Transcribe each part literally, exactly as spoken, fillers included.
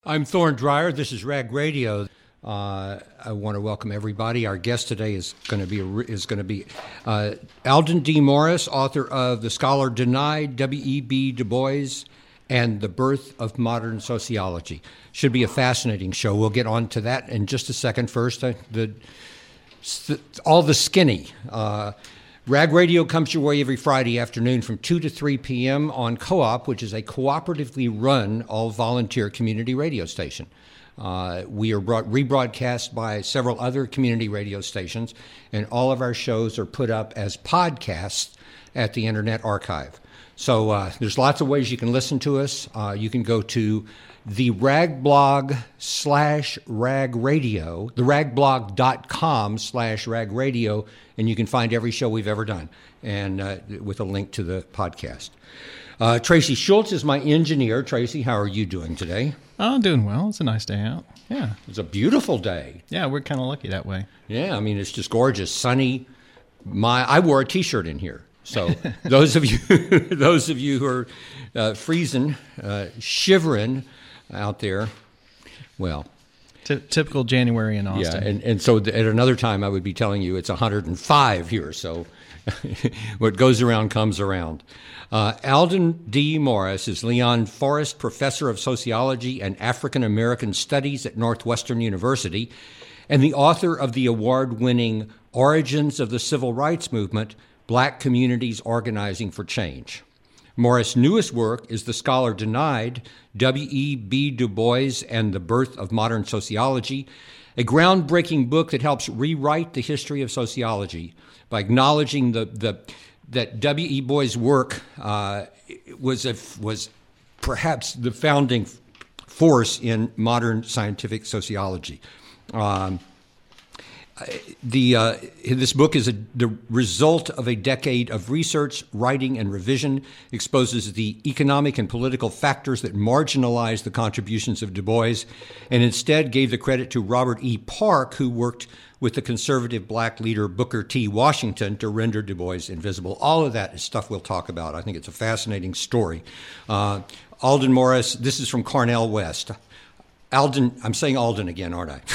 I'm Thorne Dreyer. This is Rag Radio. Uh, I want to welcome everybody. Our guest today is going to be is going to be uh, Alden D. Morris, author of The Scholar Denied, W E B. Du Bois, and The Birth of Modern Sociology. Should be a fascinating show. We'll get on to that in just a second. First, uh, the, the all the skinny. Uh, Rag Radio comes your way every Friday afternoon from two to three p.m. on Co-op, which is a cooperatively run, all-volunteer community radio station. Uh, we are brought, rebroadcast by several other community radio stations, and all of our shows are put up as podcasts at the Internet Archive. So uh, there's lots of ways you can listen to us. Uh, you can go to the ragblog slash rag radio, the ragblog dot com slash rag radio, and you can find every show we've ever done, and uh, with a link to the podcast. Uh, Tracy Schultz is my engineer. Tracy, how are you doing today? Oh, I'm doing well. It's a nice day out. Yeah. It's a beautiful day. Yeah, we're kind of lucky that way. Yeah, I mean, it's just gorgeous, sunny. My, I wore a T-shirt in here. So those of you, those of you who are uh, freezing, uh, shivering out there, well, T- typical January in Austin. Yeah, and, and so th- at another time I would be telling you it's one hundred five here. So what goes around comes around. Uh, Alden D. Morris is Leon Forrest Professor of Sociology and African American Studies at Northwestern University, and the author of the award-winning Origins of the Civil Rights Movement: Black Communities Organizing for Change. Morris' newest work is The Scholar Denied, W E B. Du Bois and the Birth of Modern Sociology, a groundbreaking book that helps rewrite the history of sociology by acknowledging the, the, that W E. Bois' work uh, was, a, was perhaps the founding force in modern scientific sociology. Um, The uh, this book is a, the result of a decade of research, writing, and revision, exposes the economic and political factors that marginalized the contributions of Du Bois, and instead gave the credit to Robert E. Park, who worked with the conservative black leader Booker T. Washington to render Du Bois invisible. All of that is stuff we'll talk about. I think it's a fascinating story. Uh, Alden Morris, this is from Cornell West. Alden, I'm saying Alden again, aren't I?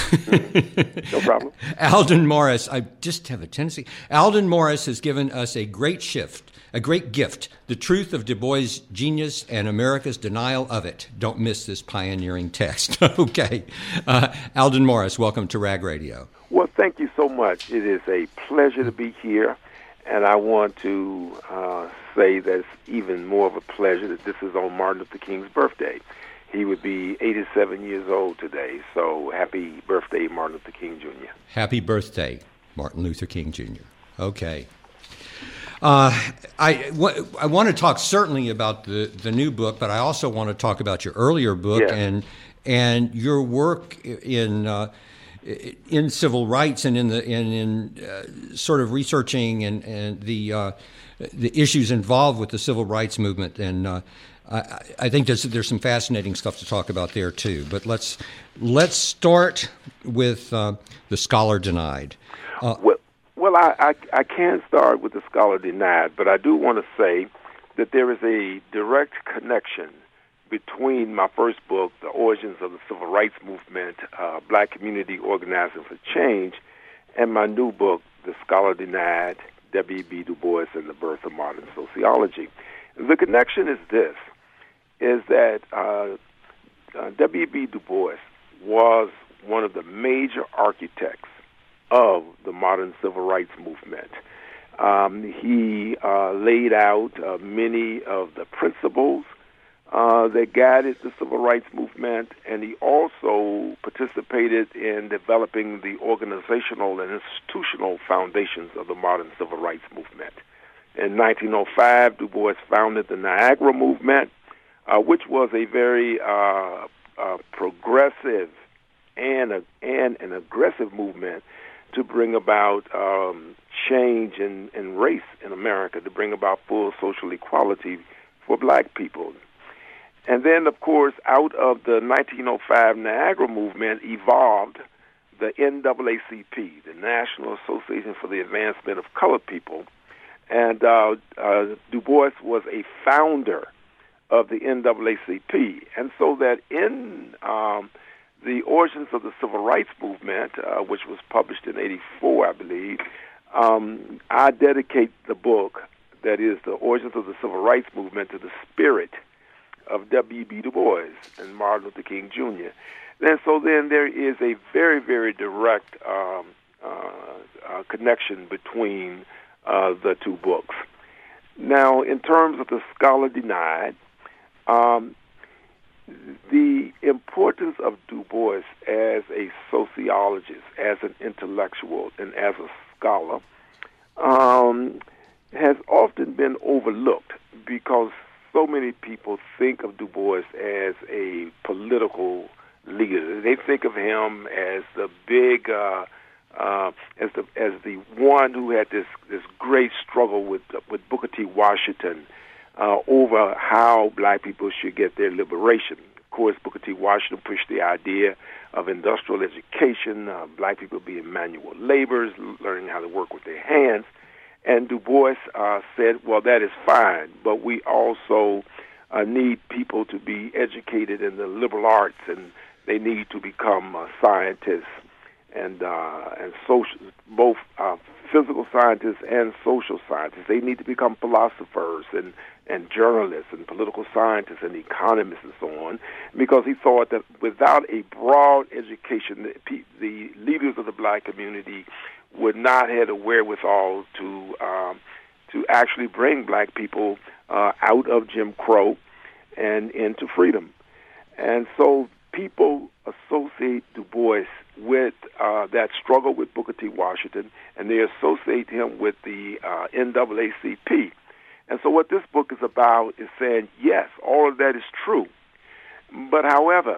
No problem. Alden Morris, I just have a tendency. Alden Morris has given us a great shift, a great gift, the truth of Du Bois' genius and America's denial of it. Don't miss this pioneering text. Okay. Uh, Alden Morris, welcome to Rag Radio. Well, thank you so much. It is a pleasure to be here, and I want to uh, say that it's even more of a pleasure that this is on Martin Luther King's birthday. He would be eighty-seven years old today, so happy birthday, Martin Luther King Junior Happy birthday, Martin Luther King Junior Okay. Uh, I, w- I want to talk certainly about the, the new book, but I also want to talk about your earlier book yes. and and your work in uh, in civil rights and in the in, in uh, sort of researching and and the uh, the issues involved with the civil rights movement. And uh, I, I think there's there's some fascinating stuff to talk about there too. But let's let's start with uh, The Scholar Denied. Uh, well, well, I, I I can start with The Scholar Denied, but I do want to say that there is a direct connection between my first book, The Origins of the Civil Rights Movement: uh, Black Community Organizing for Change, and my new book, The Scholar Denied, W E B. Du Bois and the Birth of Modern Sociology. The connection is this. is that uh, uh, W E B. Du Bois was one of the major architects of the modern civil rights movement. Um, he uh, laid out uh, many of the principles uh, that guided the civil rights movement, and he also participated in developing the organizational and institutional foundations of the modern civil rights movement. In nineteen oh five, Du Bois founded the Niagara Movement, uh, which was a very uh, uh, progressive and, a, and an aggressive movement to bring about um, change in, in race in America, to bring about full social equality for black people. And then, of course, out of the nineteen oh five Niagara Movement evolved the N double A C P, the National Association for the Advancement of Colored People. And uh, uh, Du Bois was a founder of the N double A C P. And so that in um, the Origins of the Civil Rights Movement, uh, which was published in eighty-four, I believe, um, I dedicate the book, that is the Origins of the Civil Rights Movement, to the spirit of W B. Du Bois and Martin Luther King Junior And so then there is a very, very direct um, uh, uh, connection between uh, the two books. Now, in terms of The Scholar Denied, um, the importance of Du Bois as a sociologist, as an intellectual, and as a scholar um, has often been overlooked because so many people think of Du Bois as a political leader. They think of him as the big, uh, uh, as the as the one who had this this great struggle with with Booker T. Washington uh, over how black people should get their liberation. Of course, Booker T. Washington pushed the idea of industrial education, uh, black people being manual laborers, learning how to work with their hands. And Du Bois uh, said, well, that is fine, but we also uh, need people to be educated in the liberal arts, and they need to become uh, scientists and uh, and social, both uh, physical scientists and social scientists. They need to become philosophers and, and journalists and political scientists and economists and so on, because he thought that without a broad education, the, pe- the leaders of the black community would not have the wherewithal to um, to actually bring black people uh, out of Jim Crow and into freedom. And so people associate Du Bois with uh, that struggle with Booker T. Washington, and they associate him with the uh, N double A C P. And so what this book is about is saying, yes, all of that is true. But however,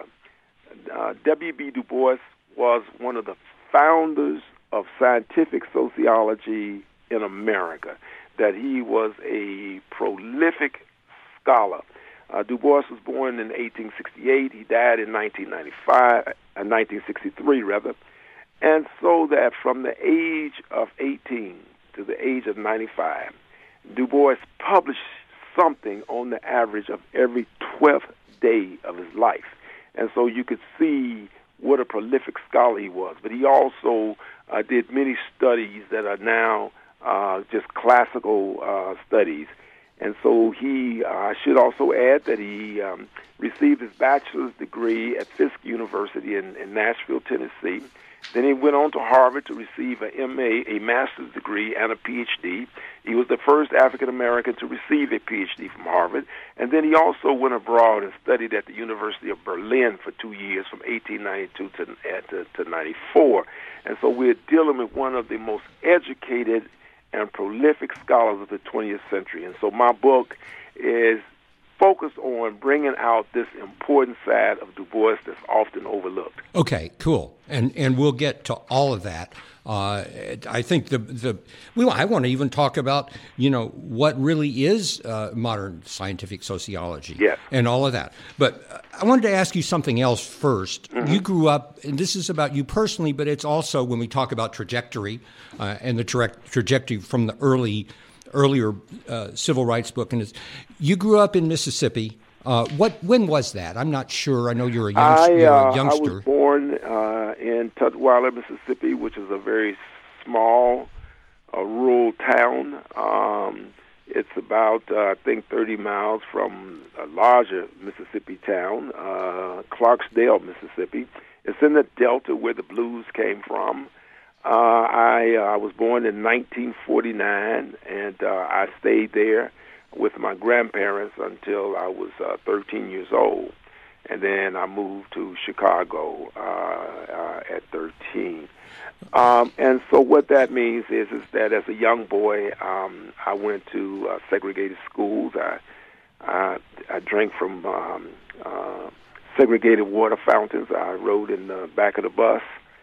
uh, W B. Du Bois was one of the founders of scientific sociology in America, that he was a prolific scholar. Uh, Du Bois was born in eighteen sixty-eight. He died in nineteen ninety-five, uh, nineteen sixty-three, rather. And so that from the age of eighteen to the age of ninety-five, Du Bois published something on the average of every twelfth day of his life. And so you could see what a prolific scholar he was. But he also uh, did many studies that are now uh, just classical uh, studies. And so he, uh, I should also add that he um, received his bachelor's degree at Fisk University in, in Nashville, Tennessee. Then he went on to Harvard to receive an M A, a master's degree, and a P H D. He was the first African-American to receive a P H D from Harvard. And then he also went abroad and studied at the University of Berlin for two years, from eighteen ninety-two to, to, to ninety-four. And so we're dealing with one of the most educated and prolific scholars of the twentieth century. And so my book is focused on bringing out this important side of Du Bois that's often overlooked. Okay, cool. And and we'll get to all of that. Uh, I think the the well, I want to even talk about, you know, what really is uh, modern scientific sociology, yes, and all of that. But I wanted to ask you something else first. Mm-hmm. You grew up, and this is about you personally, but it's also when we talk about trajectory uh, and the tra- trajectory from the early earlier uh, civil rights book, and it's, you grew up in Mississippi. Uh, what? When was that? I'm not sure. I know you're a, young, I, you're a uh, youngster. I was born uh, in Tutwiler, Mississippi, which is a very small, uh, rural town. Um, it's about, uh, I think, thirty miles from a larger Mississippi town, uh, Clarksdale, Mississippi. It's in the Delta where the blues came from. Uh, I uh, was born in nineteen forty-nine, and uh, I stayed there with my grandparents until I was uh, thirteen years old. And then I moved to Chicago uh, uh, at thirteen. Um, and so what that means is, is that as a young boy, um, I went to uh, segregated schools. I, I, I drank from um, uh, segregated water fountains. I rode in the back of the bus.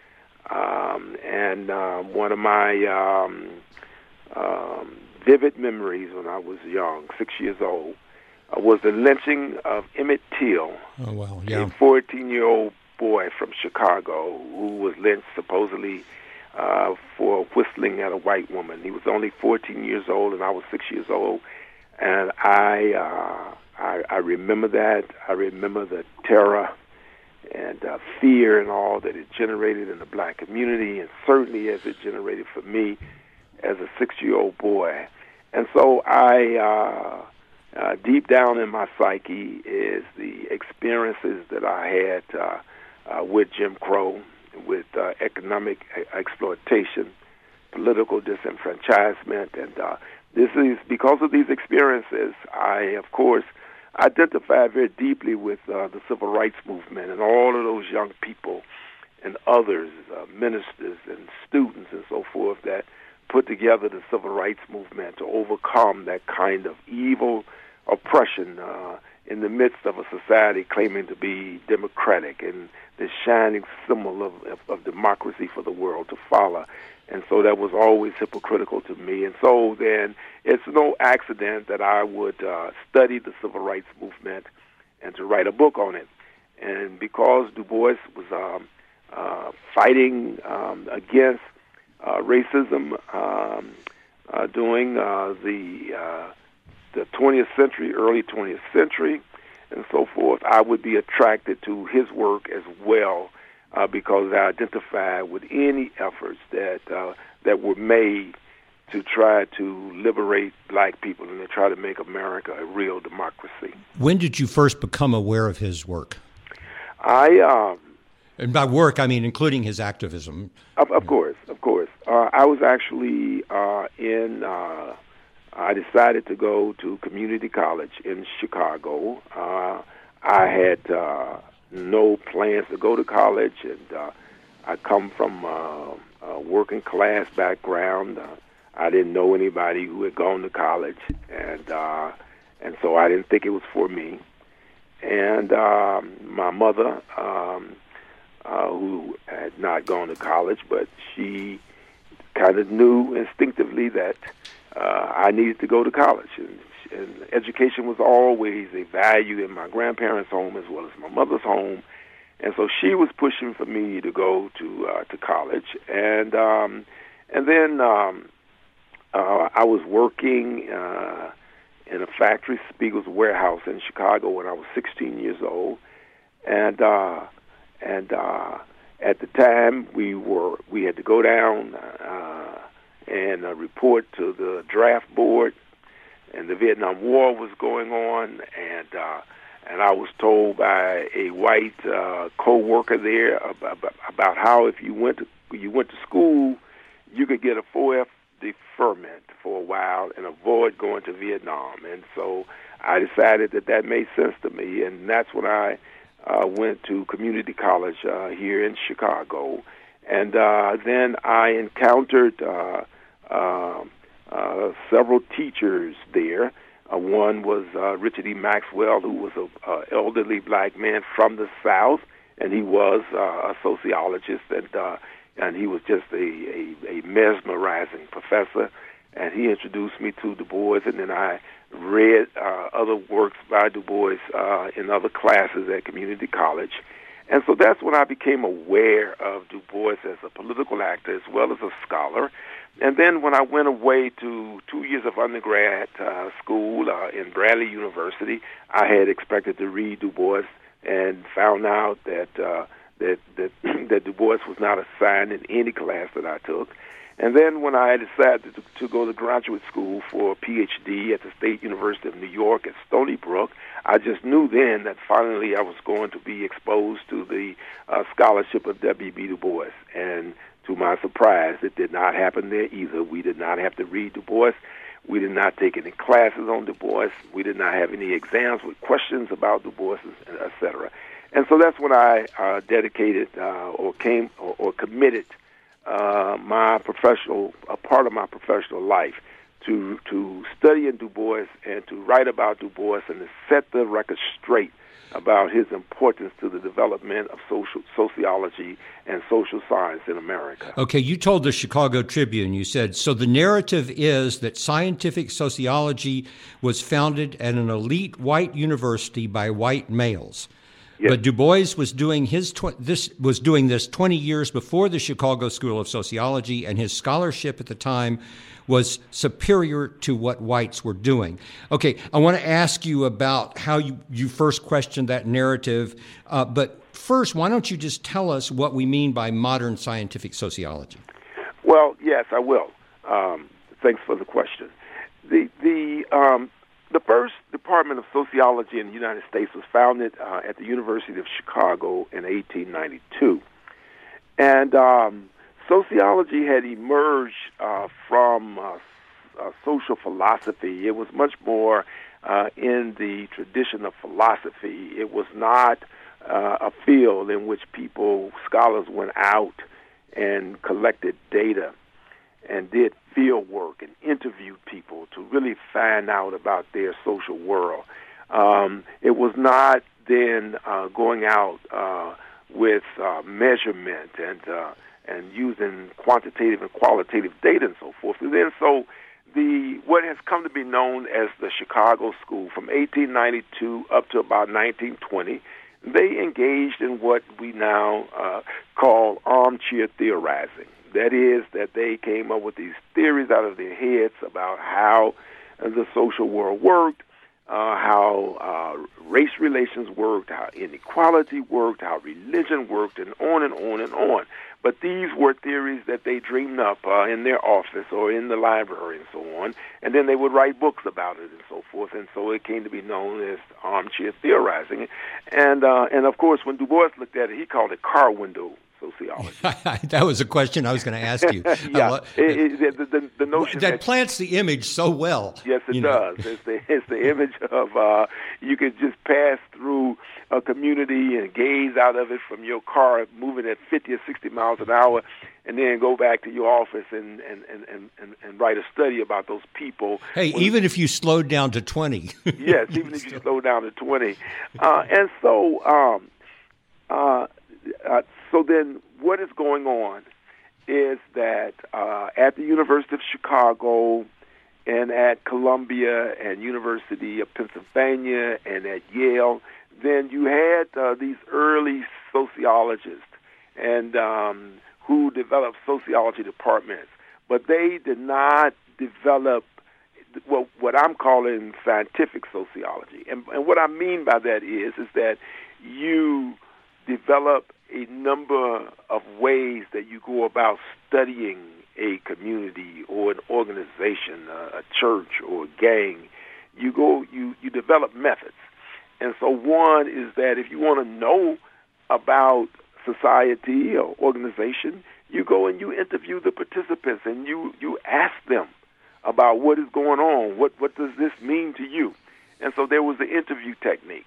Um, and uh, one of my um, um, vivid memories when I was young, six years old, uh, was the lynching of Emmett Till, oh, wow. yeah. a fourteen-year-old boy from Chicago who was lynched supposedly uh, for whistling at a white woman. He was only fourteen years old, and I was six years old. And I uh, I, I remember that. I remember the terror and uh, fear and all that it generated in the black community, and certainly as it generated for me as a six-year-old boy. And so I, uh, uh, deep down in my psyche is the experiences that I had uh, uh, with Jim Crow, with uh, economic exploitation, political disenfranchisement, and uh, this is because of these experiences. I, of course, identify very deeply with uh, the civil rights movement and all of those young people and others, uh, ministers and students and so forth, that put together the civil rights movement to overcome that kind of evil oppression uh, in the midst of a society claiming to be democratic and the shining symbol of, of, of democracy for the world to follow. And so that was always hypocritical to me. And so then it's no accident that I would uh, study the civil rights movement and to write a book on it. And because Du Bois was um, uh, fighting um, against uh, racism um, uh, during uh, the uh, the twentieth century, early twentieth century, and so forth, I would be attracted to his work as well. Uh, because I identify with any efforts that uh, that were made to try to liberate black people and to try to make America a real democracy. When did you first become aware of his work? I um, and by work, I mean including his activism. Of, of course, of course. Uh, I was actually uh, in. Uh, I decided to go to community college in Chicago. Uh, I had. Uh, no plans to go to college, and uh, I come from uh, a working class background. Uh, I didn't know anybody who had gone to college, and uh, and so I didn't think it was for me. And um, my mother, um, uh, who had not gone to college, but she kind of knew instinctively that uh, I needed to go to college, and And education was always a value in my grandparents' home as well as my mother's home, and so she was pushing for me to go to uh, to college. And um, and then um, uh, I was working uh, in a factory, Spiegel's warehouse in Chicago, when I was sixteen years old. And uh, and uh, at the time, we were we had to go down uh, and uh, report to the draft board. And the Vietnam War was going on, and uh, and I was told by a white uh, co-worker there about, about how if you went to you went to school, you could get a four F deferment for a while and avoid going to Vietnam. And so I decided that that made sense to me, and that's when I uh, went to community college uh, here in Chicago. And uh, then I encountered Uh, uh, Uh, several teachers there. Uh, one was uh, Richard E. Maxwell, who was an uh, elderly black man from the South, and he was uh, a sociologist, and uh, and he was just a, a, a mesmerizing professor. And he introduced me to Du Bois, and then I read uh, other works by Du Bois uh, in other classes at community college. And so that's when I became aware of Du Bois as a political actor as well as a scholar. And then when I went away to two years of undergrad uh, school uh, in Bradley University, I had expected to read Du Bois and found out that uh, that that, that Du Bois was not assigned in any class that I took. And then when I decided to, to go to graduate school for a P H D at the State University of New York at Stony Brook, I just knew then that finally I was going to be exposed to the uh, scholarship of W B Du Bois. And to my surprise, it did not happen there either. We did not have to read Du Bois. We did not take any classes on Du Bois. We did not have any exams with questions about Du Bois, et cetera. And so that's when I uh, dedicated uh, or came or, or committed uh, my professional, a part of my professional life to to study in Du Bois and to write about Du Bois and to set the record straight about his importance to the development of social sociology and social science in America. Okay, you told the Chicago Tribune, you said, so the narrative is that scientific sociology was founded at an elite white university by white males. Yes. But Du Bois was doing his tw- this was doing this twenty years before the Chicago School of Sociology, and his scholarship at the time was superior to what whites were doing. Okay, I want to ask you about how you, you first questioned that narrative, uh, but first, why don't you just tell us what we mean by modern scientific sociology? Well, yes, I will. Um, thanks for the question. The the um, the first Department of Sociology in the United States was founded uh, at the University of Chicago in eighteen ninety-two, and um, sociology had emerged uh, from uh, uh, social philosophy. It was much more uh, in the tradition of philosophy. It was not uh, a field in which people, scholars, went out and collected data and did field work and interviewed people to really find out about their social world. Um, it was not then uh, going out uh, with uh, measurement and uh, and using quantitative and qualitative data and so forth. And then so the what has come to be known as the Chicago School from eighteen ninety-two up to about nineteen twenty, they engaged in what we now uh, call armchair theorizing. That is, that they came up with these theories out of their heads about how the social world worked, uh, how uh, race relations worked, how inequality worked, how religion worked, and on and on and on. But these were theories that they dreamed up uh, in their office or in the library and so on, and then they would write books about it and so forth, and so it came to be known as armchair theorizing. And, uh, and of course, when Du Bois looked at it, he called it car window sociology. That was a question I was going to ask you. yeah, uh, it, it, the, the, the notion that, that plants the image so well. Yes, it you does. know. It's the it's the image of uh, you could just pass through a community and gaze out of it from your car, moving at fifty or sixty miles an hour, and then go back to your office and and, and, and, and write a study about those people. Hey, when, even if you slowed down to twenty. Yes, even if you slow down to twenty. Uh, and so, um, uh, uh, so then what is going on is that uh, at the University of Chicago and at Columbia and University of Pennsylvania and at Yale, then you had uh, these early sociologists and um, who developed sociology departments, but they did not develop what, what I'm calling scientific sociology. And, and what I mean by that is, is that you develop a number of ways that you go about studying a community or an organization, a, a church or a gang. You go, you, you develop methods. And so one is that if you want to know about society or organization, you go and you interview the participants and you, you ask them about what is going on, what, what does this mean to you? And so there was the interview technique.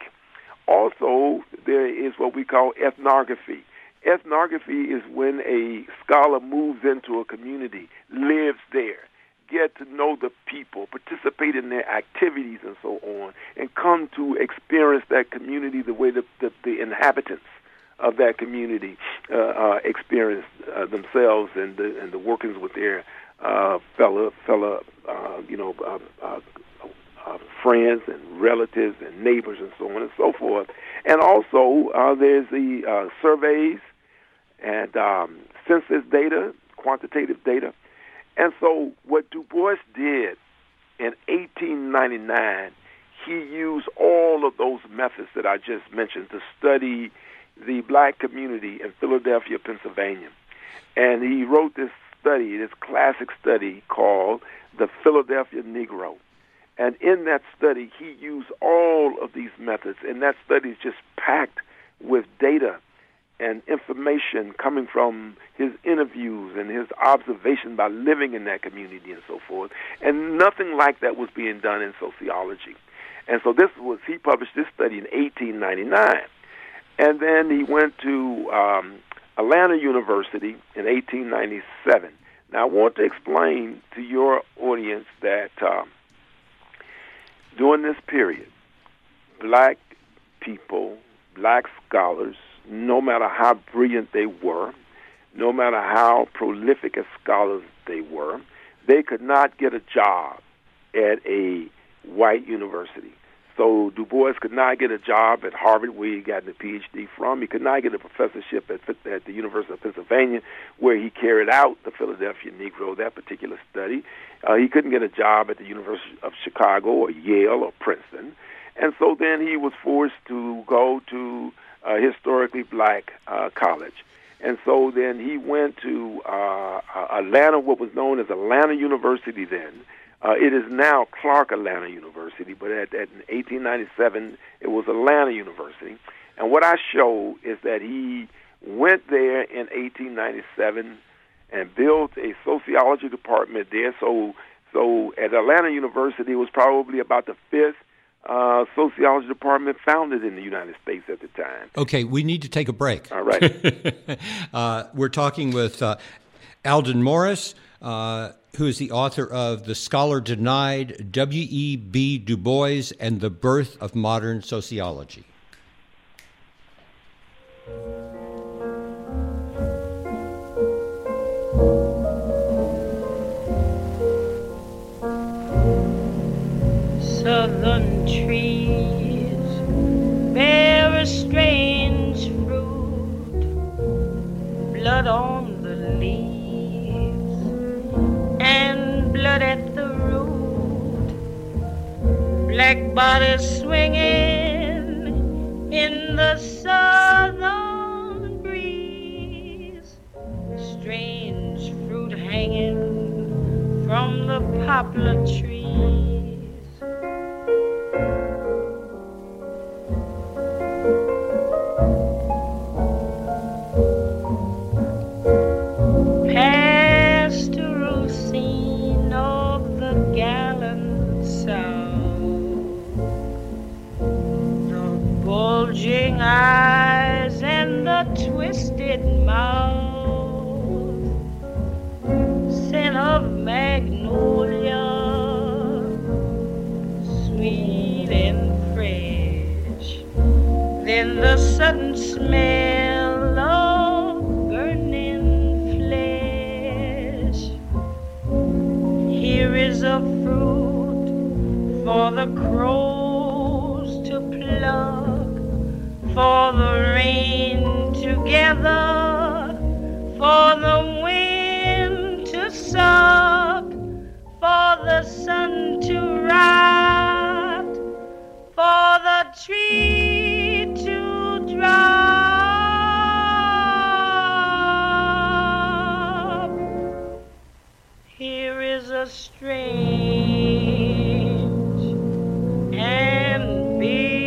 Also, there is what we call ethnography. Ethnography is when a scholar moves into a community, lives there, get to know the people, participate in their activities and so on, and come to experience that community the way that the, the inhabitants of that community uh, uh, experience uh, themselves and the, and the workings with their uh, fellow, fellow uh, you know, uh, uh, Uh, friends and relatives and neighbors and so on and so forth. And also uh, there's the uh, surveys and um, census data, quantitative data. And so what Du Bois did in eighteen ninety-nine, he used all of those methods that I just mentioned to study the black community in Philadelphia, Pennsylvania. And he wrote this study, this classic study called The Philadelphia Negro. And in that study, he used all of these methods, and that study is just packed with data and information coming from his interviews and his observation by living in that community and so forth. And nothing like that was being done in sociology. And so this was, he published this study in eighteen ninety-nine. And then he went to um, Atlanta University in eighteen ninety-seven. Now, I want to explain to your audience that Um, during this period, black people, black scholars, no matter how brilliant they were, no matter how prolific as scholars they were, they could not get a job at a white university. so Du Bois could not get a job at Harvard, where he got the P H D from. He could not get a professorship at, at the University of Pennsylvania, where he carried out the Philadelphia Negro, that particular study. Uh, he couldn't get a job at the University of Chicago or Yale or Princeton. And so then he was forced to go to a historically black uh, college. And so then he went to uh, Atlanta, what was known as Atlanta University then. Uh, it is now Clark Atlanta University, but at, at in eighteen ninety-seven, it was Atlanta University. And what I show is that he went there in eighteen ninety-seven and built a sociology department there. So, so at Atlanta University, it was probably about the fifth Uh, sociology department founded in the United States at the time. Okay, we need to take a break. All right. uh, we're talking with uh, Alden Morris, uh, who is the author of The Scholar Denied, W E B Du Bois and the Birth of Modern Sociology. Southern trees bear a strange fruit, blood on the leaves and blood at the root, black bodies swinging in the southern breeze, strange fruit hanging from the poplar tree. Eyes and the twisted mouth, scent of magnolia, sweet and fresh, then the sudden smell of burning flesh. Here is a fruit for the crows to pluck, for the rain to gather, for the wind to suck, for the sun to rot, for the tree to drop. Here is a strange and big.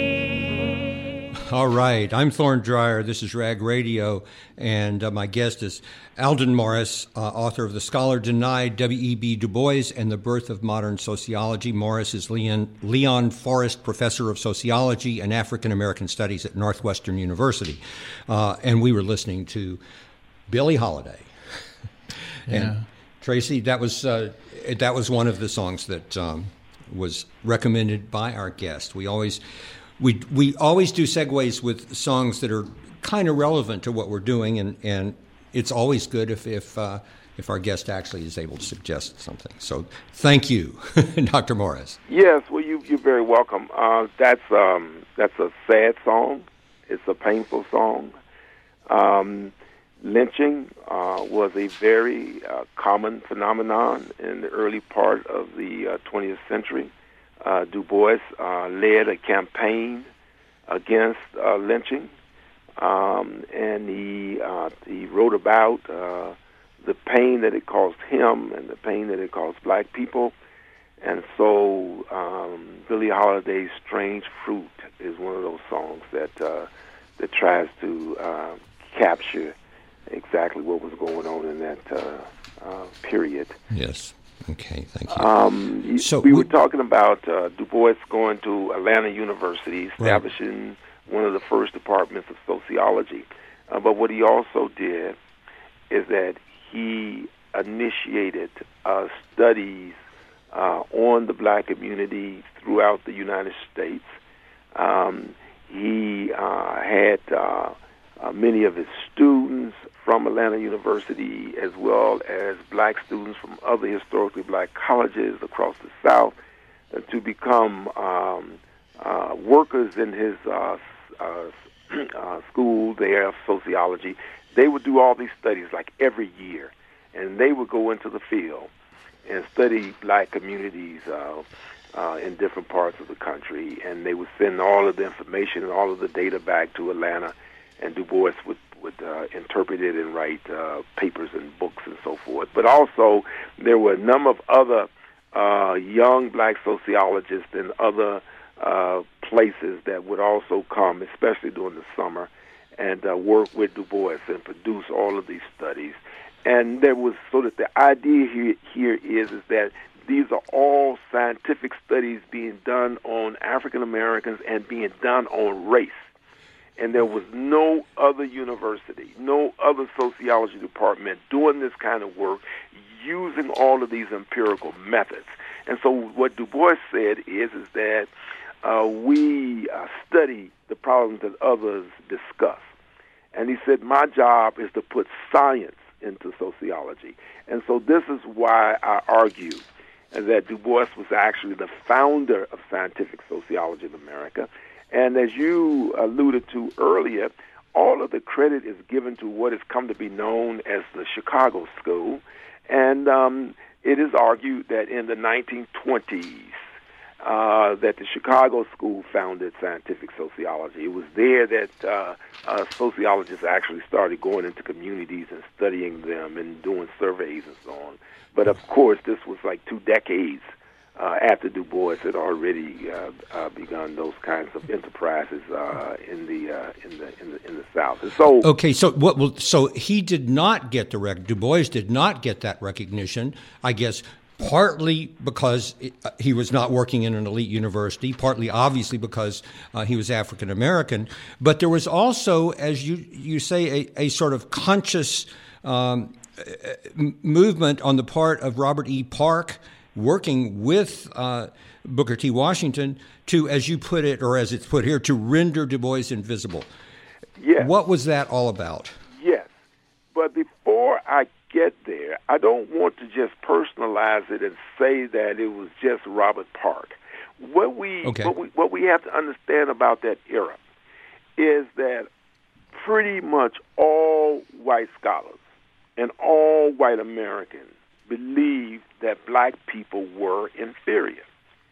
All right. I'm Thorne Dreyer. This is Rag Radio, and uh, my guest is Alden Morris, uh, author of The Scholar Denied, W E B Du Bois and the Birth of Modern Sociology. Morris is Leon, Leon Forrest Professor of Sociology and African American Studies at Northwestern University. Uh, and we were listening to Billie Holiday. And Yeah. Tracy, that was uh, that was one of the songs that um, was recommended by our guest. We always... We we always do segues with songs that are kind of relevant to what we're doing, and, and it's always good if if uh, if our guest actually is able to suggest something. So thank you, Doctor Morris. Yes, well, you you're very welcome. Uh, that's um, that's a sad song. It's a painful song. Um, lynching uh, was a very uh, common phenomenon in the early part of the uh, twentieth century. Uh, Du Bois uh, led a campaign against uh, lynching, um, and he uh, he wrote about uh, the pain that it caused him and the pain that it caused black people. And so um, Billie Holiday's "Strange Fruit" is one of those songs that uh, that tries to uh, capture exactly what was going on in that uh, uh, period. Yes. Okay, thank you. Um, so we, we we were talking about uh, Du Bois going to Atlanta University, establishing right. one of the first departments of sociology. Uh, but what he also did is that he initiated uh, studies uh, on the black community throughout the United States. Um, he uh, had uh, uh, many of his students from Atlanta University, as well as black students from other historically black colleges across the South, uh, to become um, uh, workers in his uh, uh, uh, school there of sociology, they would do all these studies like every year, and they would go into the field and study black communities uh, uh, in different parts of the country, and they would send all of the information and all of the data back to Atlanta, and Du Bois would would uh, interpret it and write uh, papers and books and so forth. But also, there were a number of other uh, young black sociologists in other uh, places that would also come, especially during the summer, and uh, work with Du Bois and produce all of these studies. And there was so that the idea here, here is is that these are all scientific studies being done on African Americans and being done on race. And there was no other university, no other sociology department doing this kind of work using all of these empirical methods. And so what Du Bois said is, is that uh, we uh, study the problems that others discuss. And he said, my job is to put science into sociology. And so this is why I argue that Du Bois was actually the founder of scientific sociology in America. And as you alluded to earlier, all of the credit is given to what has come to be known as the Chicago School. And um, it is argued that in the nineteen twenties, uh, that the Chicago School founded scientific sociology. It was there that uh, uh, sociologists actually started going into communities and studying them and doing surveys and so on. But of course, this was like two decades Uh, after Du Bois had already uh, uh, begun those kinds of enterprises uh, in the uh, in the in the in the South. And so, okay, so what? Well, so he did not get the rec. Du Bois did not get that recognition. I guess partly because it, uh, he was not working in an elite university. Partly, obviously, because uh, he was African American. But there was also, as you you say, a, a sort of conscious um, movement on the part of Robert E. Park, working with uh, Booker T. Washington to, as you put it, or as it's put here, to render Du Bois invisible. Yes. What was that all about? Yes. But before I get there, I don't want to just personalize it and say that it was just Robert Park. What we, okay. what we, what we have to understand about that era is that pretty much all white scholars and all white Americans believed that black people were inferior.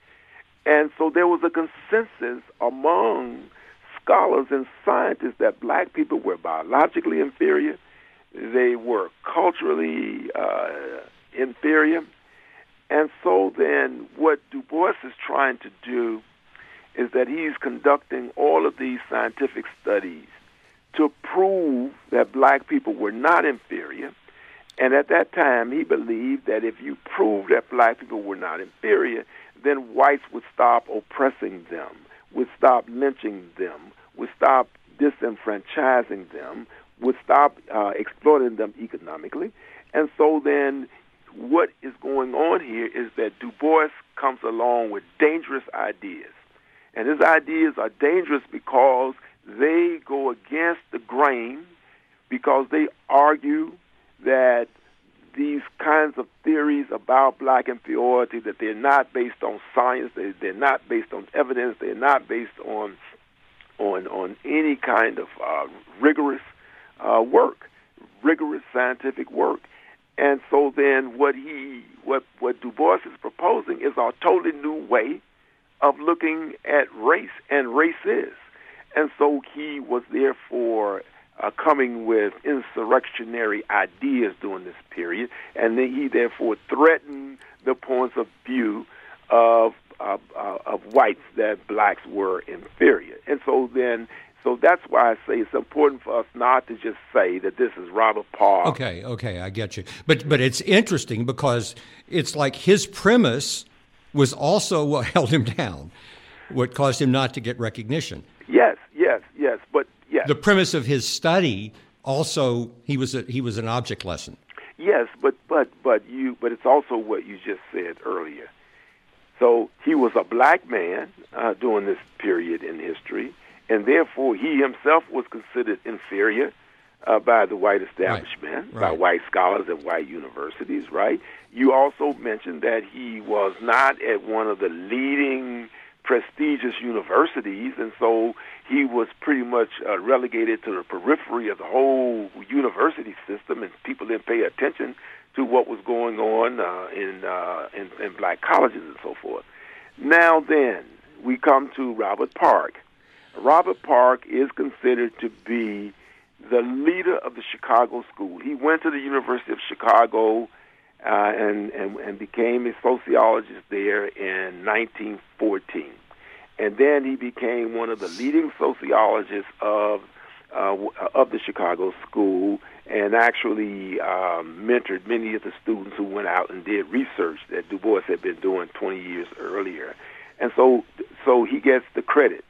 And so there was a consensus among scholars and scientists that black people were biologically inferior, they were culturally uh, inferior. And so then what Du Bois is trying to do is that he's conducting all of these scientific studies to prove that black people were not inferior. And at that time, he believed that if you proved that black people were not inferior, then whites would stop oppressing them, would stop lynching them, would stop disenfranchising them, would stop uh, exploiting them economically. And so then what is going on here is that Du Bois comes along with dangerous ideas. And his ideas are dangerous because they go against the grain, because they argue that these kinds of theories about black inferiority, that they're not based on science, they, they're not based on evidence, they're not based on on on any kind of uh, rigorous uh, work, rigorous scientific work. And so then what he, what, what Du Bois is proposing is a totally new way of looking at race and races. And so he was therefore Uh, coming with insurrectionary ideas during this period, and then he therefore threatened the points of view of of, uh, of whites that blacks were inferior. And so then, so that's why I say it's important for us not to just say that this is Robert Park. Okay, okay, I get you. But but it's interesting because it's like his premise was also what held him down, what caused him not to get recognition. Yes, yes, yes, but yes. The premise of his study also, he was a, he was an object lesson. Yes, but but but you but it's also what you just said earlier. So he was a black man uh, during this period in history, and therefore he himself was considered inferior uh, by the white establishment, right. by Right. white scholars and white universities. Right. You also mentioned that he was not at one of the leading prestigious universities, and so he was pretty much uh, relegated to the periphery of the whole university system, and people didn't pay attention to what was going on uh, in, uh, in in black colleges and so forth. Now then, we come to Robert Park. Robert Park is considered to be the leader of the Chicago school. He went to the University of Chicago uh, and, and and became a sociologist there in nineteen fourteen. And then he became one of the leading sociologists of uh, of the Chicago school, and actually um, mentored many of the students who went out and did research that Du Bois had been doing twenty years earlier. And so, so he gets the credit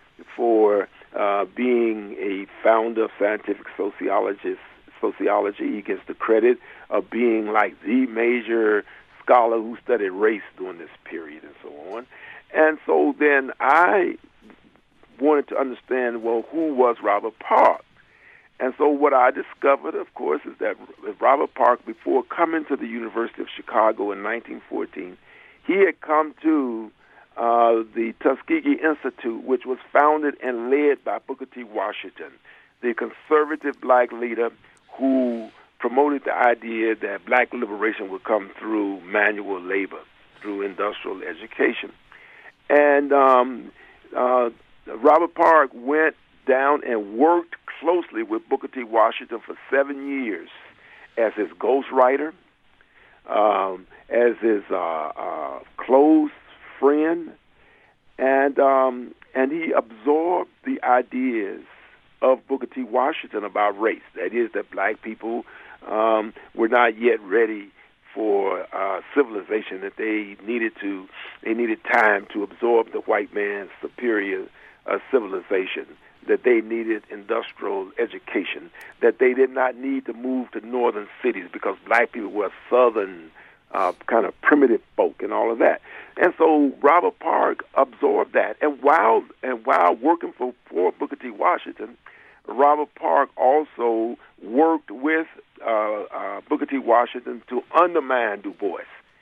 for uh, being a founder of scientific sociologist, sociology. He gets the credit of being like the major scholar who studied race during this period and so on. And so then I wanted to understand, well, who was Robert Park? And so what I discovered, of course, is that Robert Park, before coming to the University of Chicago in nineteen fourteen, he had come to uh, the Tuskegee Institute, which was founded and led by Booker T. Washington, the conservative black leader who promoted the idea that black liberation would come through manual labor, through industrial education. And um, uh, Robert Park went down and worked closely with Booker T. Washington for seven years as his ghostwriter, um, as his uh, uh, close friend, and um, and he absorbed the ideas of Booker T. Washington about race. That is, that black people um, were not yet ready for uh, civilization, that they needed to they needed time to absorb the white man's superior uh, civilization, that they needed industrial education, that they did not need to move to northern cities because black people were southern uh, kind of primitive folk and all of that. And so Robert Park absorbed that. And while and while working for, for Booker T. Washington, Robert Park also worked with uh, uh, Booker T. Washington to undermine Du Bois,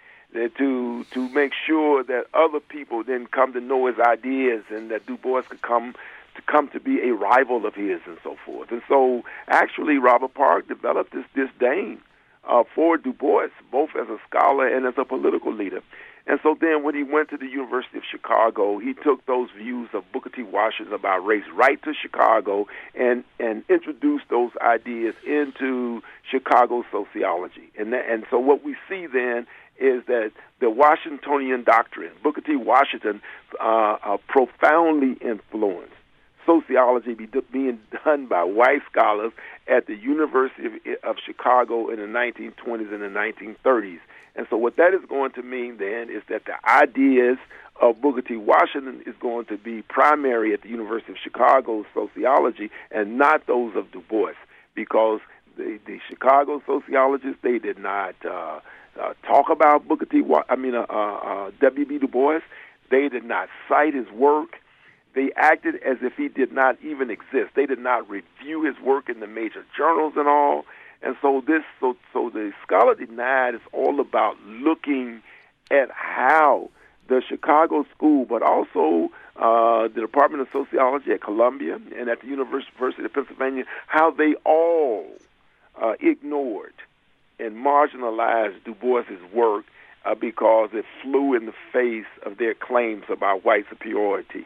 to to make sure that other people didn't come to know his ideas and that Du Bois could come to come to be a rival of his and so forth. And so actually Robert Park developed this disdain uh, for Du Bois, both as a scholar and as a political leader. And so then when he went to the University of Chicago, he took those views of Booker T. Washington about race right to Chicago and, and introduced those ideas into Chicago sociology. And, that, and so what we see then is that the Washingtonian doctrine, Booker T. Washington, uh, uh, profoundly influenced sociology be, being done by white scholars at the University of, of Chicago in the nineteen twenties and the nineteen thirties. And so what that is going to mean then is that the ideas of Booker T. Washington is going to be primary at the University of Chicago's sociology and not those of Du Bois, because the, the Chicago sociologists, they did not uh, uh, talk about Booker T. Wa- I mean, uh, uh, W B. Du Bois. They did not cite his work. They acted as if he did not even exist. They did not review his work in the major journals and all. And so this, so so the Scholar Denied is all about looking at how the Chicago school, but also uh, the Department of Sociology at Columbia and at the University of Pennsylvania, how they all uh, ignored and marginalized Du Bois's work uh, because it flew in the face of their claims about white superiority.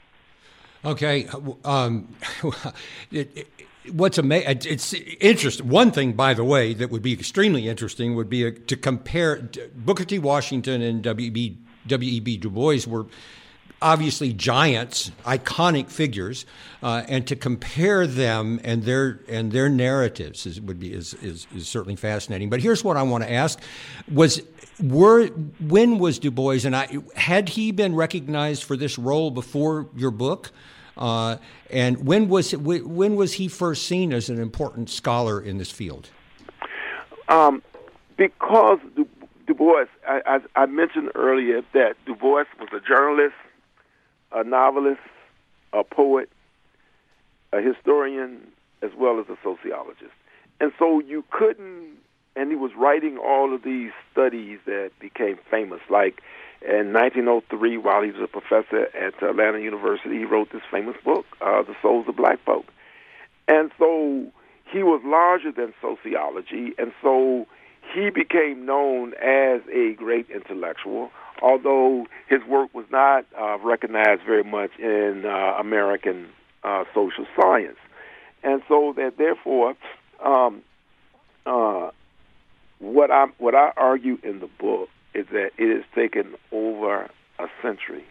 Okay, um, it, it, what's amazing? It's interesting. One thing, by the way, that would be extremely interesting would be a, to compare Booker T. Washington and W E B. Du Bois were obviously giants, iconic figures, uh, and to compare them and their and their narratives is, would be is, is is certainly fascinating. But here's what I want to ask: Was were when was Du Bois, and I had he been recognized for this role before your book? Uh, and when was when was he first seen as an important scholar in this field? Um, because Du, Du Bois, I, I, I mentioned earlier that Du Bois was a journalist, a novelist, a poet, a historian, as well as a sociologist. And so you couldn't and he was writing all of these studies that became famous. Like in nineteen oh three, while he was a professor at Atlanta University, he wrote this famous book, uh, The Souls of Black Folk. And so he was larger than sociology, and so he became known as a great intellectual, although his work was not uh, recognized very much in uh, American uh, social science. And so that therefore, um, uh, what I what I argue in the book is that it has taken over a century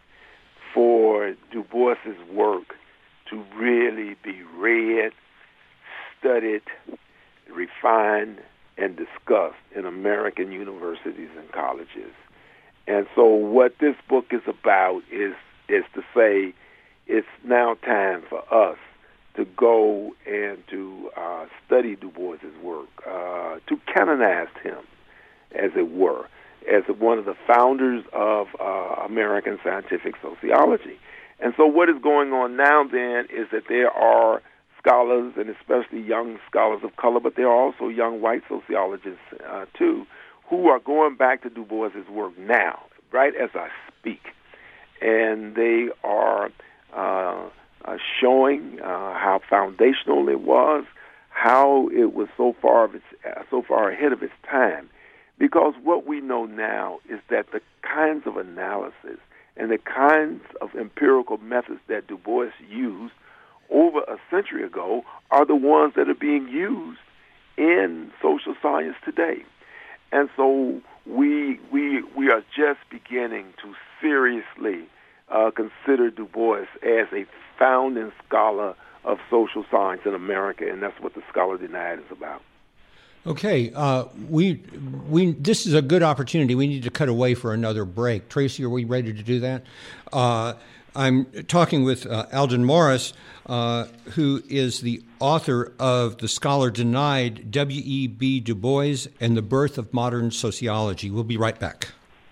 for Du Bois's work to really be read, studied, refined, and discussed in American universities and colleges. And so what this book is about is is to say it's now time for us to go and to uh, study Du Bois's work, uh, to canonize him, as it were, as one of the founders of uh, American scientific sociology. And so what is going on now then is that there are scholars, and especially young scholars of color, but there are also young white sociologists uh, too, who are going back to Du Bois's work now, right as I speak. And they are uh, uh, showing uh, how foundational it was, how it was so far of its, uh, so far ahead of its time. Because what we know now is that the kinds of analysis and the kinds of empirical methods that Du Bois used over a century ago are the ones that are being used in social science today. And so we we we are just beginning to seriously uh, consider Du Bois as a founding scholar of social science in America, and that's what the Scholar Denied is about. Okay, uh, we we this is a good opportunity. We need to cut away for another break. Tracy, are we ready to do that? Uh, I'm talking with uh, Alden Morris, uh, who is the author of The Scholar Denied, W E B Du Bois and the Birth of Modern Sociology. We'll be right back.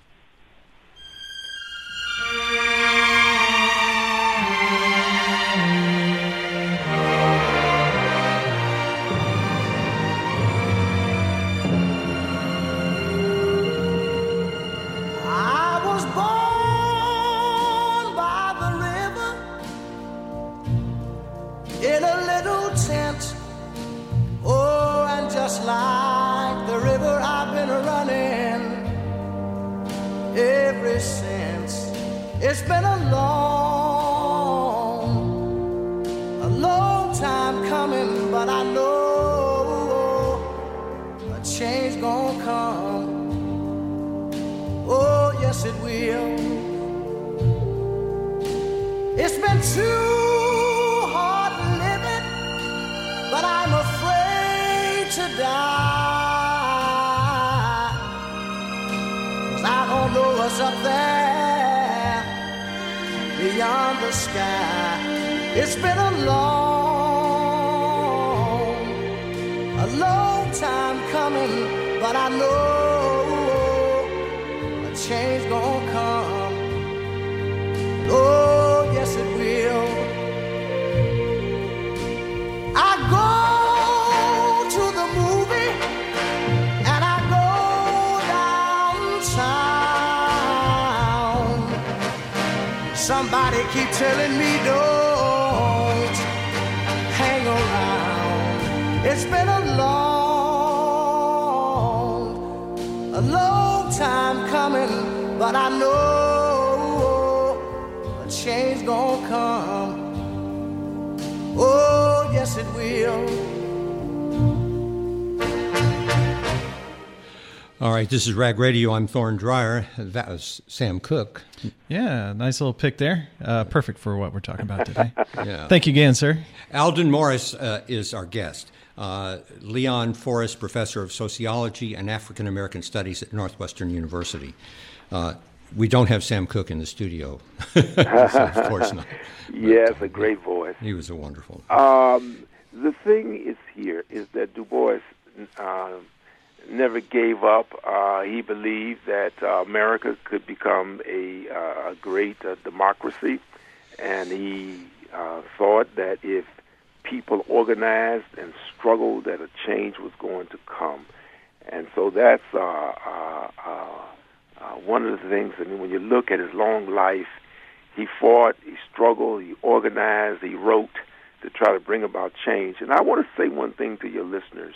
It's been a long, a long time coming, but I know a change gonna come. Oh, yes, it will. It's been too hard living, but I'm afraid to die. 'Cause I don't know what's up there beyond the sky. It's been a long, a long time coming, but I know a change gonna come. Oh, yes it will. I go to the movie and I go downtown. Somebody keep telling me don't hang around. It's been a long, a long time coming, but I know a change gonna come. Oh, yes it will. All right, this is Rag Radio. I'm Thorne Dreyer. That was Sam Cooke. Yeah, nice little pick there. Uh, perfect for what we're talking about today. Yeah. Thank you again, sir. Alden Morris uh, is our guest. Uh, Leon Forrest, Professor of Sociology and African American Studies at Northwestern University. Uh, we don't have Sam Cooke in the studio. So of course not. Yes, a great voice. He was a wonderful. Um, the thing is here is that Du Bois uh, never gave up. Uh, he believed that uh, America could become a, uh, a great uh, democracy, and he uh, thought that if people organized and struggled, that a change was going to come. And so that's uh, uh, uh, uh, one of the things. I mean, when you look at his long life, he fought, he struggled, he organized, he wrote to try to bring about change. And I want to say one thing to your listeners.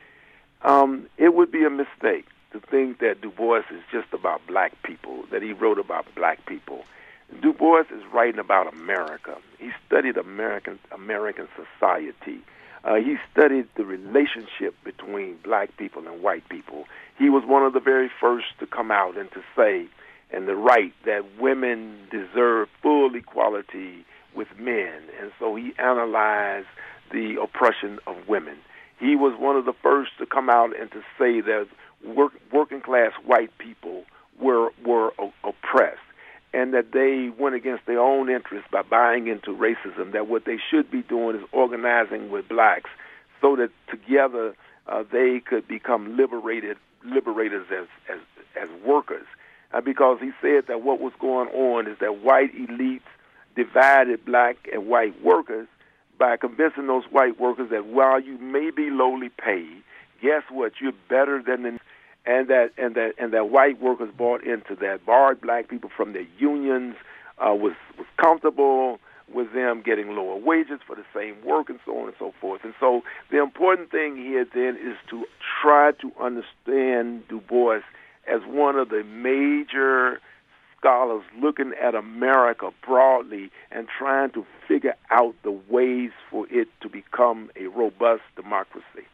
Um, it would be a mistake to think that Du Bois is just about black people, that he wrote about black people. Du Bois is writing about America. He studied American American society. Uh, he studied the relationship between black people and white people. He was one of the very first to come out and to say and to write that women deserve full equality with men. And so he analyzed the oppression of women. He was one of the first to come out and to say that work, working class white people were were o- oppressed, and that they went against their own interests by buying into racism, that what they should be doing is organizing with blacks so that together uh, they could become liberated liberators as, as, as workers. Uh, because he said that what was going on is that white elites divided black and white workers by convincing those white workers that while you may be lowly paid, guess what, you're better than the And that and that and that white workers bought into that, barred black people from their unions, uh, was was comfortable with them getting lower wages for the same work, and so on and so forth. And so the important thing here then is to try to understand Du Bois as one of the major scholars looking at America broadly and trying to figure out the ways for it to become a robust democracy.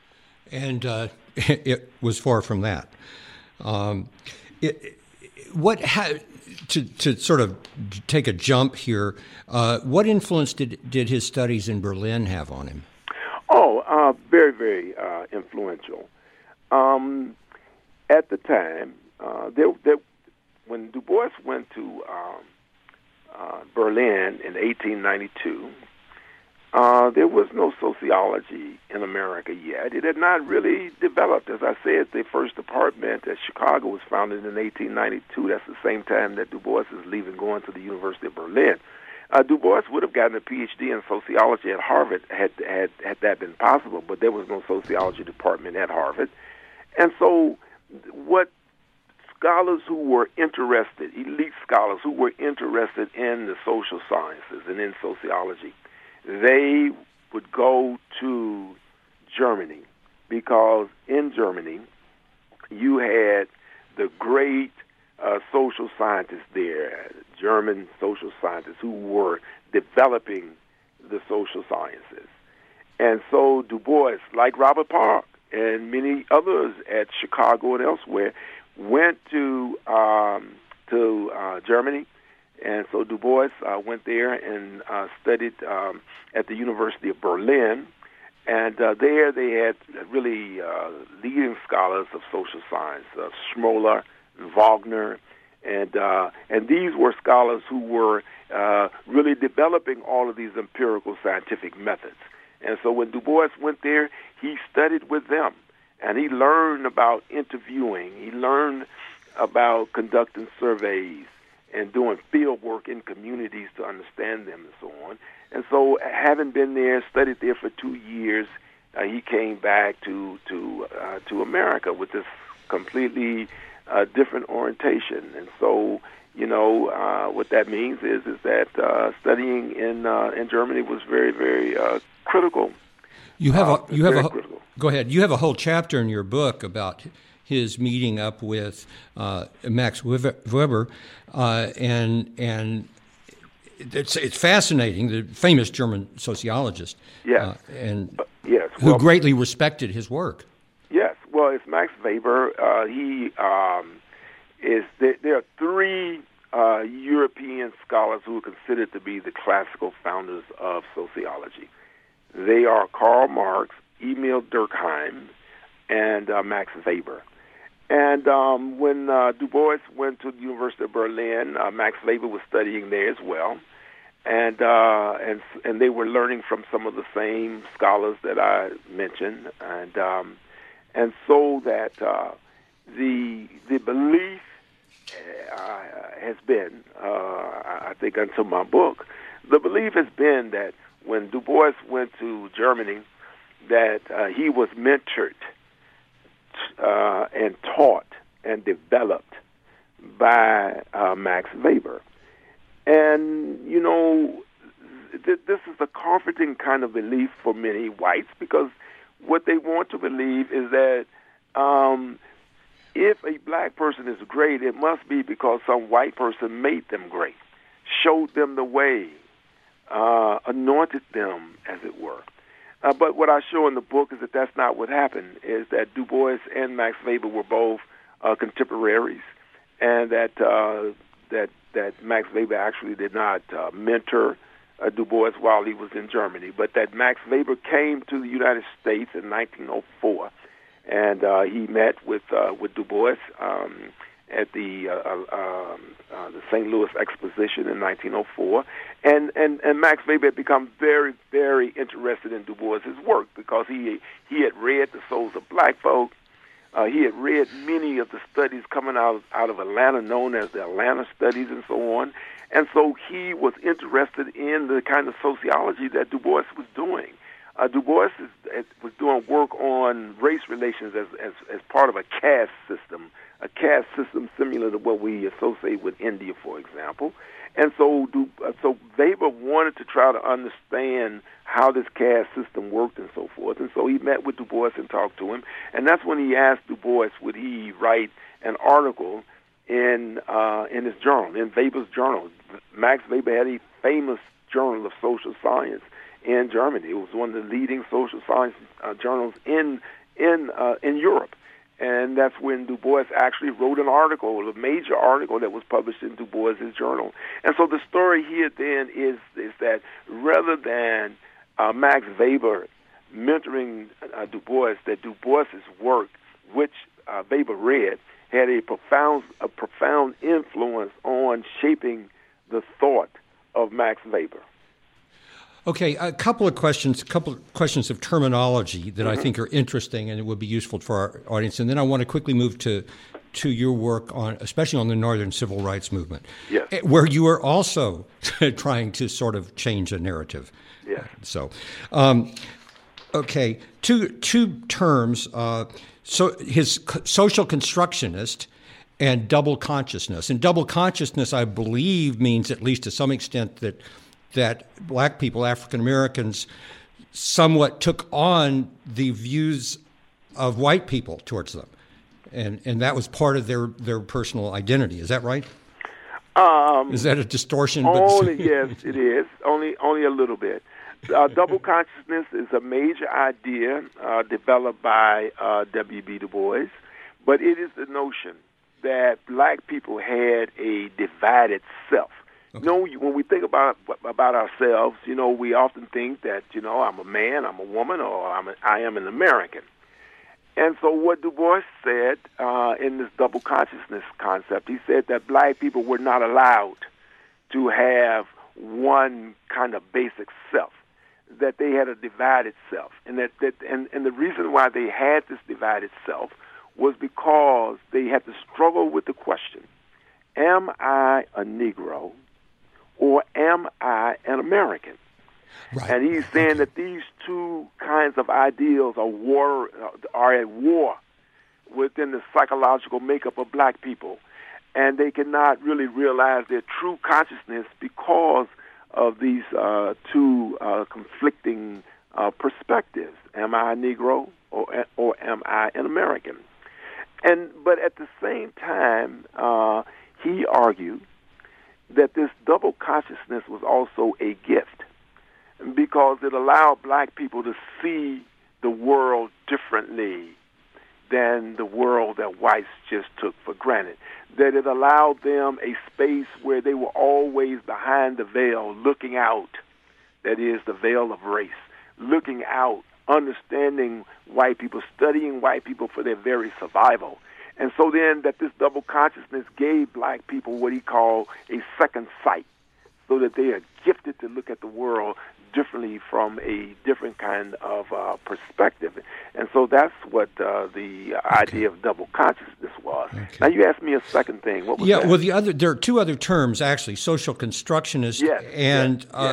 And uh, it was far from that. Um, it, what ha- to to sort of take a jump here? Uh, what influence did did his studies in Berlin have on him? Oh, uh, very very uh, influential. Um, at the time, uh, there, there, when Du Bois went to um, uh, Berlin in eighteen ninety-two. Uh, there was no sociology in America yet. It had not really developed. As I said, the first department at Chicago was founded in eighteen ninety-two. That's the same time that Du Bois is leaving, going to the University of Berlin. Uh, Du Bois would have gotten a P H D in sociology at Harvard had, had, had that been possible, but there was no sociology department at Harvard. And so what scholars who were interested, elite scholars who were interested in the social sciences and in sociology, they would go to Germany, because in Germany you had the great uh, social scientists there, German social scientists who were developing the social sciences. And so Du Bois, like Robert Park and many others at Chicago and elsewhere, went to um, to uh, Germany. And so Du Bois uh, went there and uh, studied um, at the University of Berlin. And uh, there they had really uh, leading scholars of social science, uh, Schmoller, Wagner, and uh, and these were scholars who were uh, really developing all of these empirical scientific methods. And so when Du Bois went there, he studied with them, and he learned about interviewing. He learned about conducting surveys and doing field work in communities to understand them and so on. And so having been there, studied there for two years, uh, he came back to to uh, to America with this completely uh, different orientation. And so, you know, uh, what that means is is that uh, studying in uh, in Germany was very, very uh, critical. You have uh, a you have a critical. Go ahead. You have a whole chapter in your book about his meeting up with uh, Max Weber, uh, and and it's it's fascinating. The famous German sociologist, yes, uh, and uh, yes, who well, greatly respected his work. Yes, well, it's Max Weber. Uh, he um, is. There, there are three uh, European scholars who are considered to be the classical founders of sociology. They are Karl Marx, Emil Durkheim, and uh, Max Weber. And um, when uh, Du Bois went to the University of Berlin, uh, Max Weber was studying there as well, and uh, and and they were learning from some of the same scholars that I mentioned, and um, and so that uh, the the belief uh, has been, uh, I think, until my book, the belief has been that when Du Bois went to Germany, that uh, he was mentored uh, and taught and developed by uh, Max Weber. And, you know, th- this is a comforting kind of belief for many whites, because what they want to believe is that um, if a black person is great, it must be because some white person made them great, showed them the way, uh, anointed them, as it were. Uh, but what I show in the book is that that's not what happened, is that Du Bois and Max Weber were both uh, contemporaries, and that uh, that that Max Weber actually did not uh, mentor uh, Du Bois while he was in Germany, but that Max Weber came to the United States in nineteen oh four, and uh, he met with uh, with Du Bois um, at the uh, uh, uh, the Saint Louis Exposition in nineteen oh four, and, and, and Max Weber had become very, very interested in Du Bois' work, because he he had read The Souls of Black Folk. Uh, he had read many of the studies coming out, out of Atlanta, known as the Atlanta Studies and so on. And so he was interested in the kind of sociology that Du Bois was doing. Uh, Du Bois is, was doing work on race relations as, as, as part of a caste system, a caste system similar to what we associate with India, for example. And so, Du, uh, so Weber wanted to try to understand how this caste system worked and so forth. And so he met with Du Bois and talked to him. And that's when he asked Du Bois, would he write an article in uh, in his journal, in Weber's journal. Max Weber had a famous journal of social science in Germany. It was one of the leading social science uh, journals in in uh, in Europe. And that's when Du Bois actually wrote an article, a major article that was published in Du Bois' journal. And so the story here then is is that rather than uh, Max Weber mentoring uh, Du Bois, that Du Bois' work, which uh, Weber read, had a profound a profound influence on shaping the thought of Max Weber. Okay, a couple of questions, a couple of questions of terminology that mm-hmm. I think are interesting and it would be useful for our audience. And then I want to quickly move to to your work on, especially on the Northern Civil Rights Movement, yes. where you are also trying to sort of change a narrative. Yes. So, um, okay, two two terms. Uh, so his social constructionist and double consciousness. And double consciousness, I believe, means at least to some extent that. that black people, African Americans, somewhat took on the views of white people towards them. And and that was part of their, their personal identity. Is that right? Um, is that a distortion? Only, yes, it is. Only only a little bit. Uh, double consciousness is a major idea uh, developed by uh, W B Du Bois, but it is the notion that black people had a divided self. Okay. You know, when we think about about ourselves, you know, we often think that, you know, I'm a man, I'm a woman, or I'm a, I am an American. And so what Du Bois said uh, in this double consciousness concept, he said that black people were not allowed to have one kind of basic self, that they had a divided self. And that, that and, and the reason why they had this divided self was because they had to struggle with the question, am I a Negro? Or am I an American? Right. And he's saying okay. that these two kinds of ideals are war are at war within the psychological makeup of black people, and they cannot really realize their true consciousness because of these uh, two uh, conflicting uh, perspectives: am I a Negro or or am I an American? And but at the same time, uh, he argued that this double consciousness was also a gift because it allowed black people to see the world differently than the world that whites just took for granted. That it allowed them a space where they were always behind the veil, looking out, that is, the veil of race, looking out, understanding white people, studying white people for their very survival. And so then that this double consciousness gave black people what he called a second sight, so that they are gifted to look at the world differently from a different kind of uh, perspective. And so that's what uh, the okay. idea of double consciousness was. Okay. Now you asked me a second thing. What was yeah, that? well, the other there are two other terms, actually, social constructionist yes, and yes, uh, yes,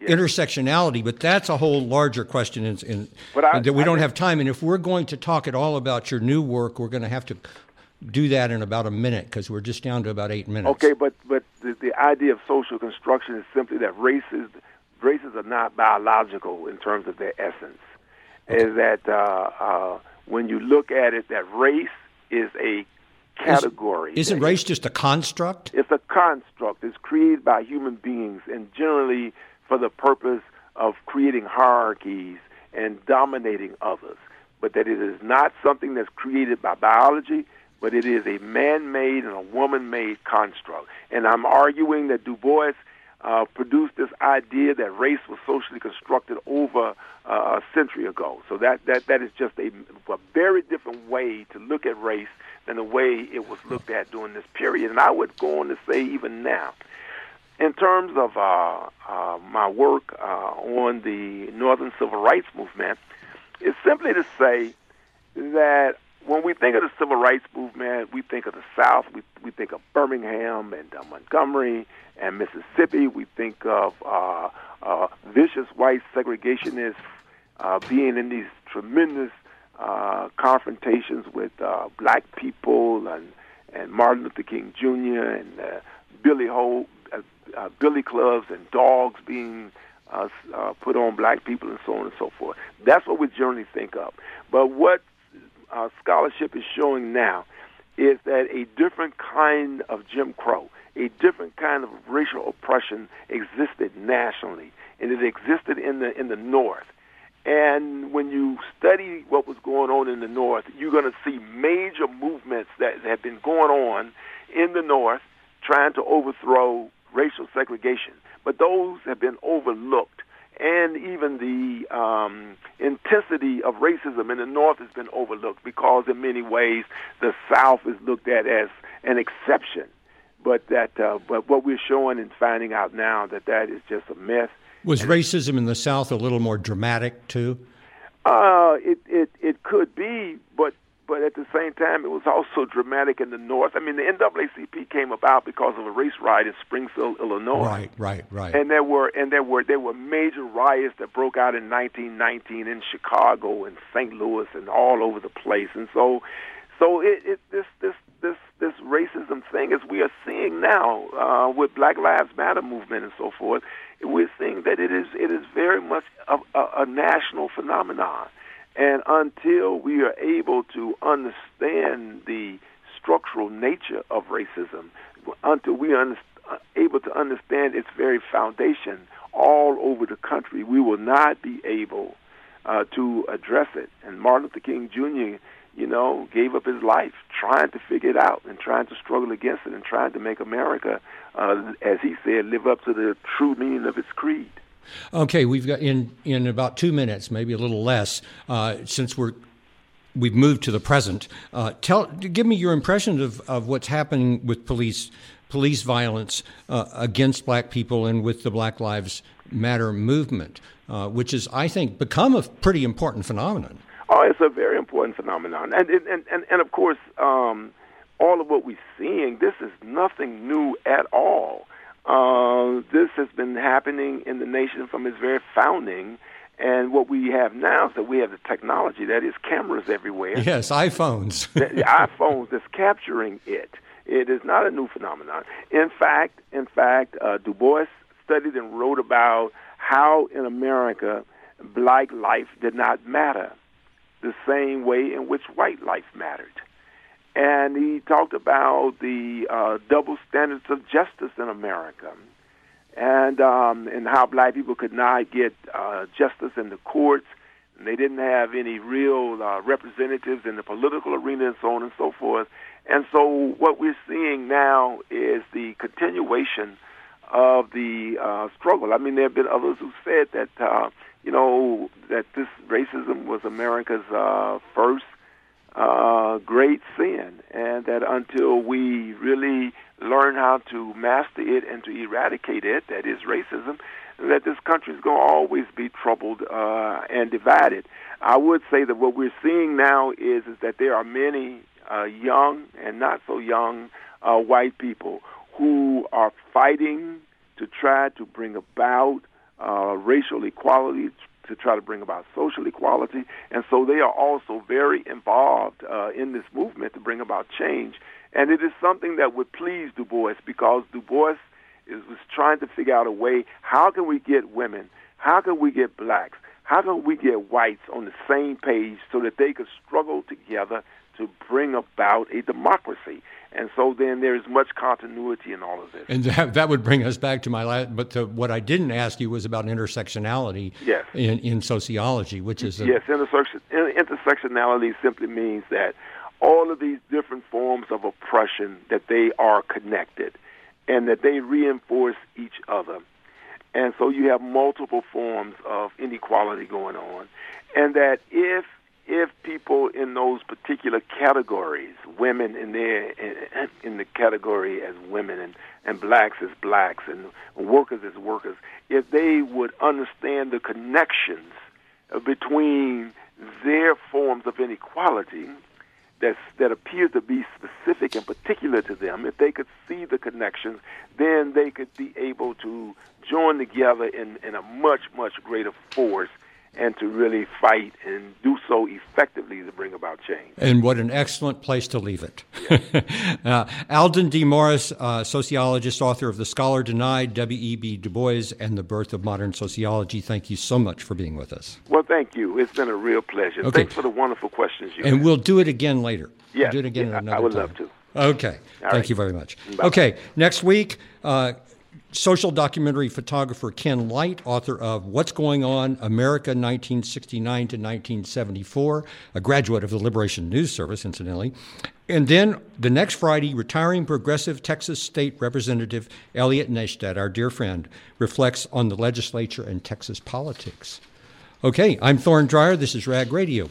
intersectionality, but that's a whole larger question in, in, But I- that we I don't think- have time. And if we're going to talk at all about your new work, we're going to have to do that in about a minute because we're just down to about eight minutes. Okay, but but the, the idea of social construction is simply that races races are not biological in terms of their essence. Is that uh, uh, when you look at it, that race is a category. Isn't race just a construct? It's a construct. It's created by human beings, and generally for the purpose of creating hierarchies and dominating others. But that it is not something that's created by biology, but it is a man-made and a woman-made construct. And I'm arguing that Du Bois uh, produced this idea that race was socially constructed over uh, a century ago. So that, that, that is just a, a very different way to look at race than the way it was looked at during this period. And I would go on to say even now, in terms of uh, uh, my work uh, on the Northern Civil Rights Movement, it's simply to say that when we think of the Civil Rights Movement, we think of the South, we, we think of Birmingham and uh, Montgomery and Mississippi. We think of uh, uh, vicious white segregationists uh, being in these tremendous uh, confrontations with uh, black people and, and Martin Luther King Junior and uh, Billy Ho, uh, uh, Billy clubs and dogs being uh, uh, put on black people and so on and so forth. That's what we generally think of. But what uh, scholarship is showing now is that a different kind of Jim Crow, a different kind of racial oppression existed nationally, and it existed in the in the North. And when you study what was going on in the North, you're going to see major movements that have been going on in the North trying to overthrow racial segregation. But those have been overlooked. And even the um, intensity of racism in the North has been overlooked because in many ways the South is looked at as an exception. But that, uh, but what we're showing and finding out now that that is just a myth. Was racism in the South a little more dramatic too? Uh, it, it it could be, but but at the same time, it was also dramatic in the North. I mean, the N double A C P came about because of a race riot in Springfield, Illinois. Right, right, right. And there were and there were there were major riots that broke out in nineteen nineteen in Chicago and Saint Louis and all over the place. And so, so it, it this this this this racism thing, as we are seeing now uh, with Black Lives Matter movement and so forth, we're seeing that it is it is very much a, a, a national phenomenon. And until we are able to understand the structural nature of racism, until we are able to understand its very foundation all over the country, we will not be able uh, to address it. And Martin Luther King Junior, you know, gave up his life trying to figure it out and trying to struggle against it and trying to make America, uh, as he said, live up to the true meaning of its creed. Okay, we've got in, in about two minutes, maybe a little less, uh, since we're we've moved to the present. Uh, tell, give me your impression of, of what's happening with police police violence uh, against black people and with the Black Lives Matter movement, uh, which is, I think, become a pretty important phenomenon. Oh, it's a very important phenomenon, and and and, and of course, um, all of what we're seeing, this is nothing new at all. Uh, this has been happening in the nation from its very founding, and what we have now is that we have the technology, that is cameras everywhere. Yes, iPhones. the, the iPhones that's capturing it. It is not a new phenomenon. In fact, in fact, uh, Du Bois studied and wrote about how in America black life did not matter the same way in which white life mattered. And he talked about the uh, double standards of justice in America, and um, and how black people could not get uh, justice in the courts, and they didn't have any real uh, representatives in the political arena, and so on and so forth. And so what we're seeing now is the continuation of the uh, struggle. I mean, there have been others who said that uh, you know that this racism was America's uh, first Uh, great sin, and that until we really learn how to master it and to eradicate it, that is racism, that this country is going to always be troubled uh, and divided. I would say that what we're seeing now is, is that there are many uh, young and not so young uh, white people who are fighting to try to bring about uh, racial equality, to try to bring about social equality. And so they are also very involved uh, in this movement to bring about change. And it is something that would please Du Bois, because Du Bois is, was trying to figure out a way, how can we get women, how can we get blacks, how can we get whites on the same page so that they could struggle together to bring about a democracy. And so then there's much continuity in all of this. And that, that would bring us back to my last, but to, what I didn't ask you was about intersectionality yes. in, in sociology, which is... A, yes, intersection, intersectionality simply means that all of these different forms of oppression, that they are connected and that they reinforce each other. And so you have multiple forms of inequality going on. And that if if people in those particular categories, women in their in, in the category as women and, and blacks as blacks and workers as workers, if they would understand the connections between their forms of inequality that's, that appear to be specific and particular to them, if they could see the connections, then they could be able to join together in, in a much, much greater force and to really fight and do so effectively to bring about change. And what an excellent place to leave it. Yeah. uh, Alden D. Morris, uh, sociologist, author of The Scholar Denied, W E B Du Bois, and the Birth of Modern Sociology. Thank you so much for being with us. Well, thank you. It's been a real pleasure. Okay. Thanks for the wonderful questions you And had. we'll do it again later. Yes, We'll do it again yeah, another I would time. love to. Okay. All Thank right. you very much. Bye-bye. Okay. Next week, uh, social documentary photographer Ken Light, author of What's Going On, America nineteen sixty-nine to nineteen seventy-four, a graduate of the Liberation News Service, incidentally. And then the next Friday, retiring progressive Texas State Representative Elliot Neistadt, our dear friend, reflects on the legislature and Texas politics. Okay, I'm Thorne Dreyer. This is Rag Radio.